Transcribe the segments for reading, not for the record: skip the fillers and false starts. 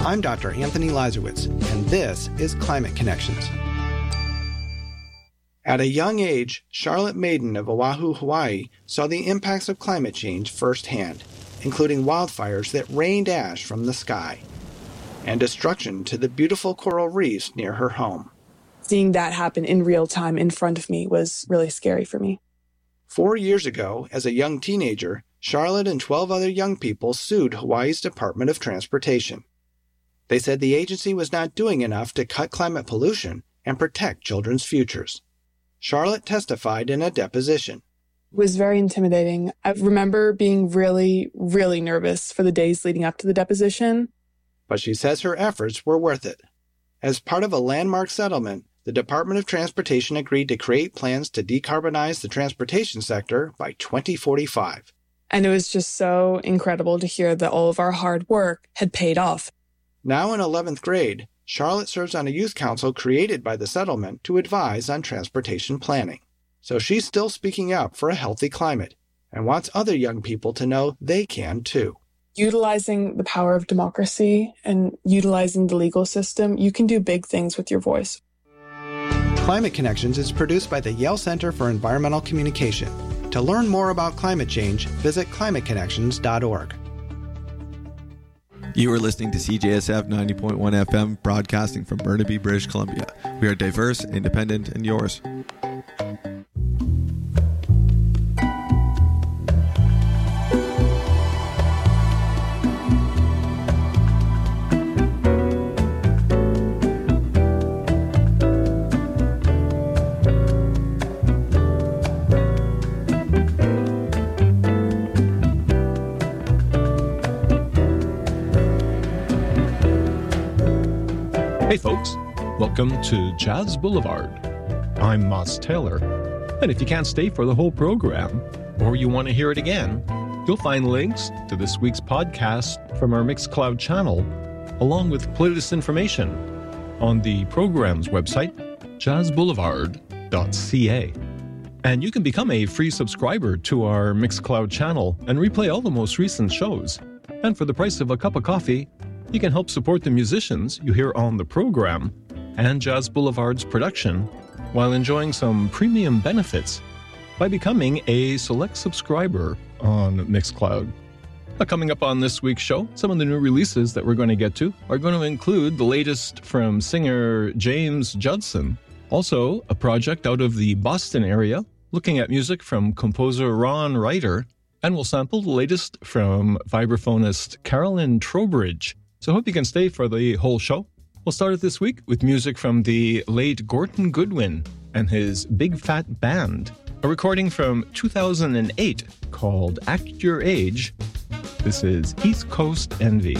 I'm Dr. Anthony Lazarowitz, and this is Climate Connections. At a young age, Charlotte Maiden of Oahu, Hawaii, saw the impacts of climate change firsthand, including wildfires that rained ash from the sky and destruction to the beautiful coral reefs near her home. Seeing that happen in real time in front of me was really scary for me. 4 years ago, as a young teenager, Charlotte and 12 other young people sued Hawaii's Department of Transportation. They said the agency was not doing enough to cut climate pollution and protect children's futures. Charlotte testified in a deposition. It was very intimidating. I remember being really, really nervous for the days leading up to the deposition. But she says her efforts were worth it. As part of a landmark settlement, the Department of Transportation agreed to create plans to decarbonize the transportation sector by 2045. And it was just so incredible to hear that all of our hard work had paid off. Now in 11th grade, Charlotte serves on a youth council created by the settlement to advise on transportation planning. So she's still speaking up for a healthy climate and wants other young people to know they can too. Utilizing the power of democracy and utilizing the legal system, you can do big things with your voice. Climate Connections is produced by the Yale Center for Environmental Communication. To learn more about climate change, visit climateconnections.org. You are listening to CJSF 90.1 FM, broadcasting from Burnaby, British Columbia. We are diverse, independent, and yours. Hey folks, welcome to Jazz Boulevard. I'm Moss Taylor, and if you can't stay for the whole program, or you want to hear it again, you'll find links to this week's podcast from our Mixcloud channel, along with playlist information on the program's website, jazzboulevard.ca. And you can become a free subscriber to our Mixcloud channel and replay all the most recent shows. And for the price of a cup of coffee, you can help support the musicians you hear on the program and Jazz Boulevard's production while enjoying some premium benefits by becoming a select subscriber on Mixcloud. Coming up on this week's show, some of the new releases that we're going to get to are going to include the latest from singer James Judson, also a project out of the Boston area looking at music from composer Ron Ryder, and we'll sample the latest from vibraphonist Carolyn Trowbridge. So I hope you can stay for the whole show. We'll start it this week with music from the late Gorton Goodwin and his Big Fat Band, a recording from 2008 called Act Your Age. This is East Coast Envy.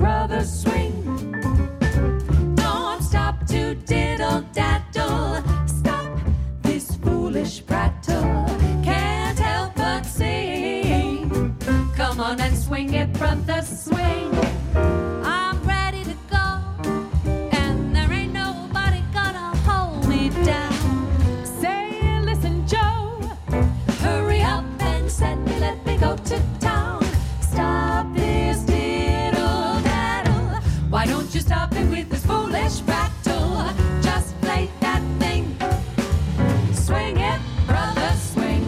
brother, swing. Don't stop to diddle-daddle. Stop this foolish prattle. Can't help but sing. Come on and swing it, brother, swing. I'm ready to go, and there ain't nobody gonna hold me down. Say, listen, Joe, hurry up and send me, let me go to town. Stop this diddle-daddle. Why don't you stop it with this foolish prattle? Just play that thing. Swing it, brother, swing.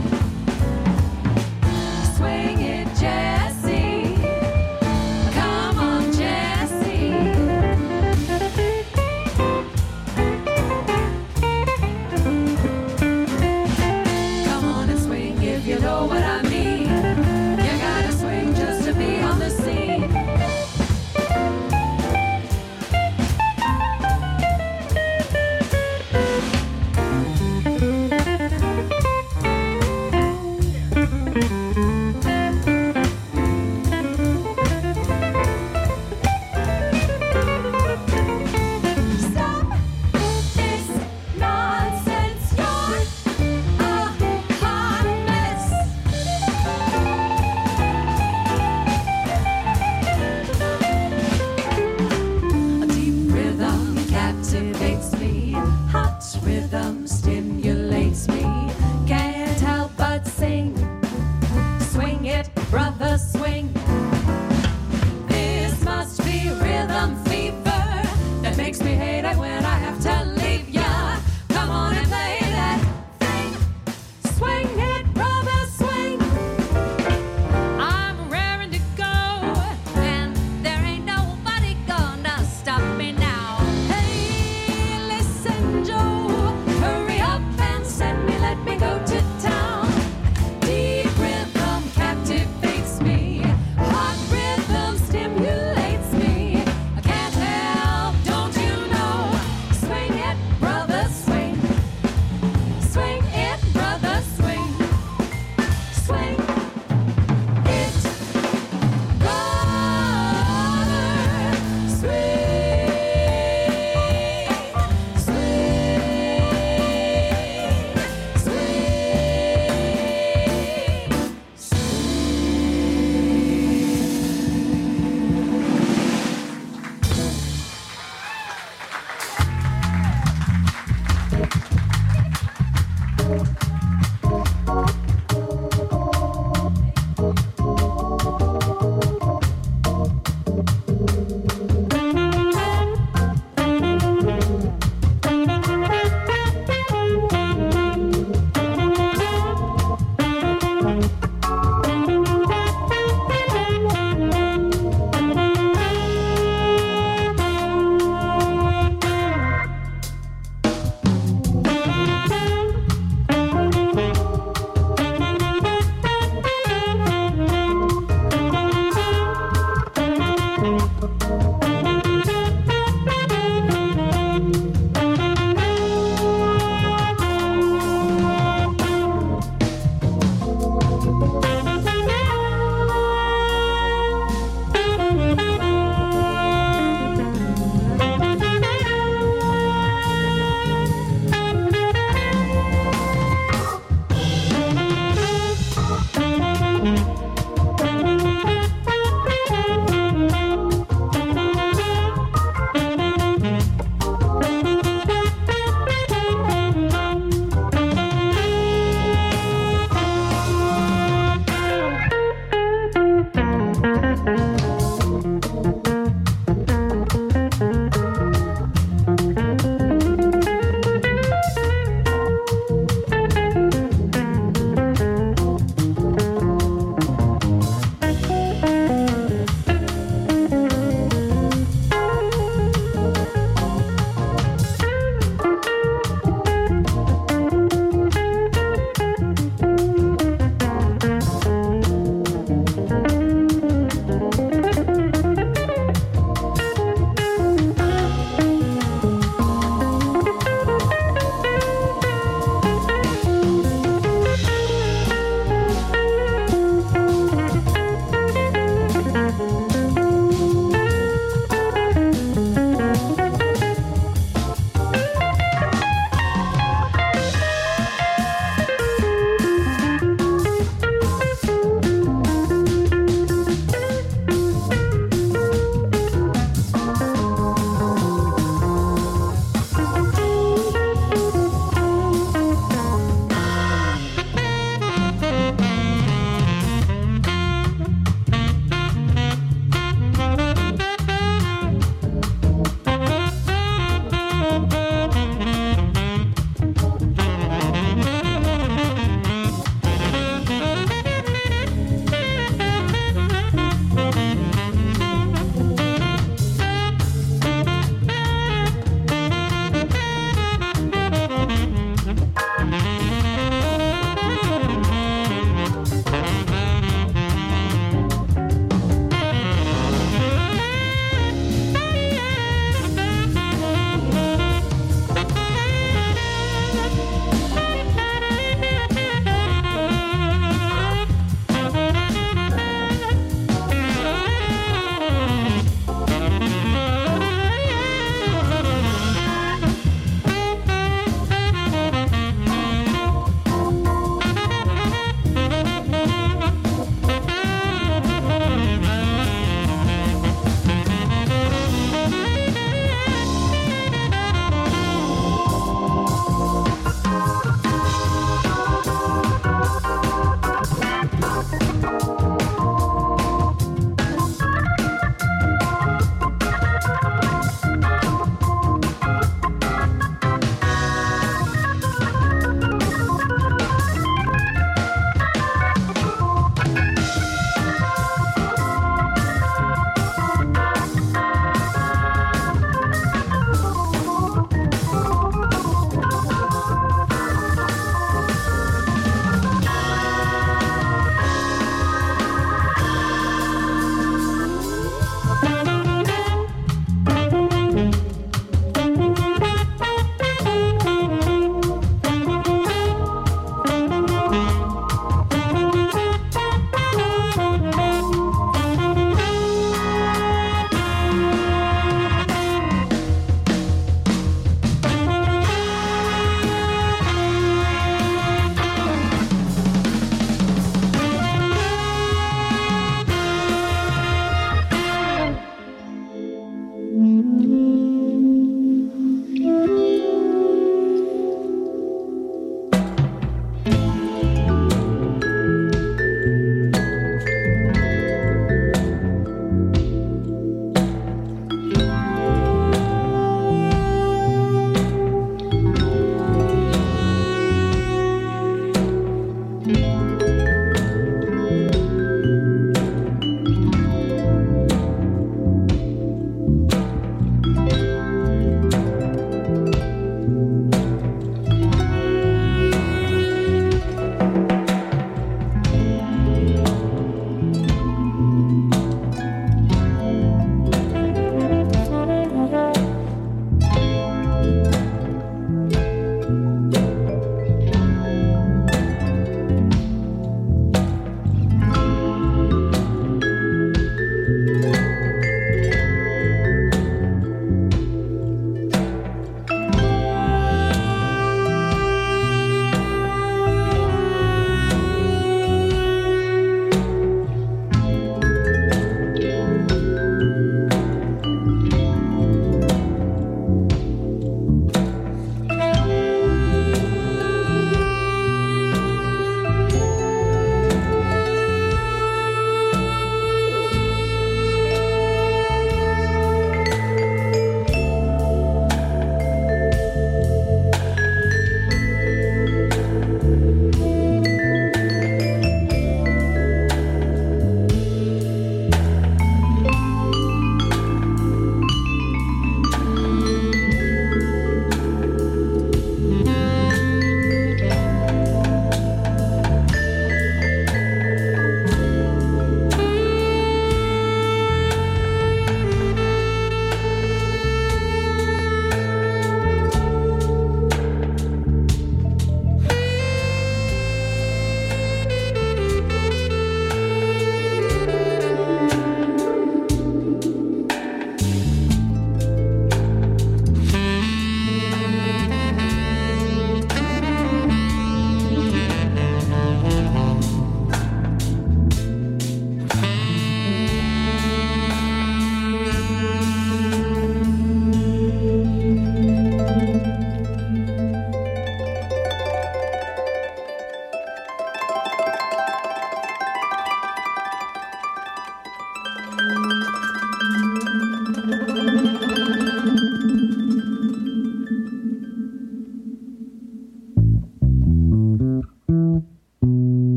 Swing it, Jesse. Come on, Jesse. Come on and swing if you know what I mean. You gotta swing just to be on the scene.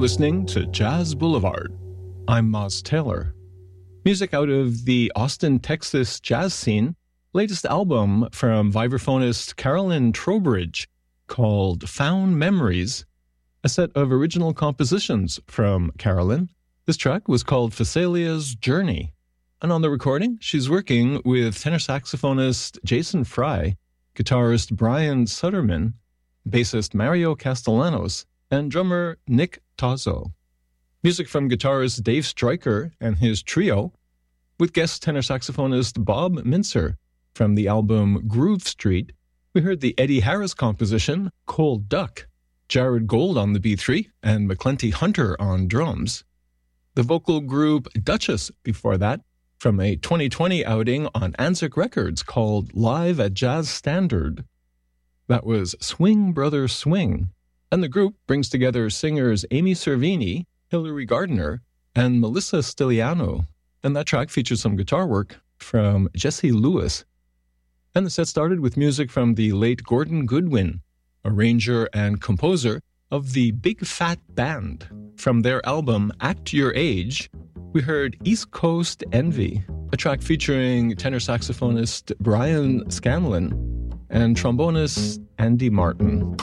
listening to Jazz Boulevard. I'm Moz Taylor. Music out of the Austin, Texas jazz scene. Latest album from vibraphonist Carolyn Trowbridge called Found Memories. A set of original compositions from Carolyn. This track was called Phasalia's Journey. And on the recording, she's working with tenor saxophonist Jason Fry, guitarist Brian Sutterman, bassist Mario Castellanos, and drummer Nick Tozzo. Music from guitarist Dave Stryker and his trio, with guest tenor saxophonist Bob Mincer. From the album Groove Street, we heard the Eddie Harris composition, Cold Duck, Jared Gold on the B3, and McClenty Hunter on drums. The vocal group Duchess before that, from a 2020 outing on Anzac Records called Live at Jazz Standard. That was Swing Brother Swing, and the group brings together singers Amy Cervini, Hilary Gardner, and Melissa Stiliano, and that track features some guitar work from Jesse Lewis. And the set started with music from the late Gordon Goodwin, arranger and composer of the Big Fat Band. From their album Act Your Age, we heard East Coast Envy, a track featuring tenor saxophonist Brian Scanlon and trombonist Andy Martin.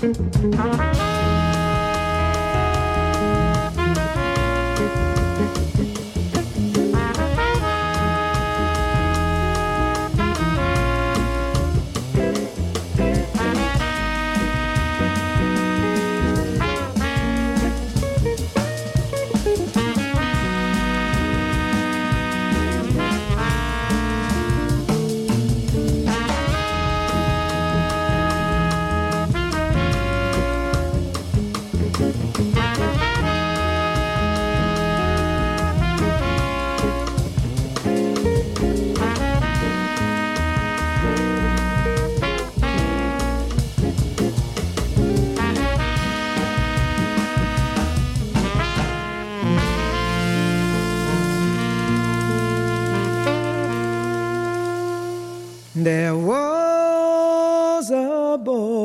There was a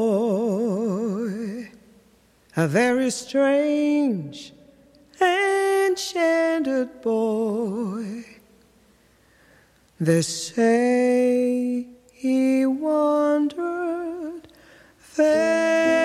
boy, a very strange, enchanted boy. They say he wandered there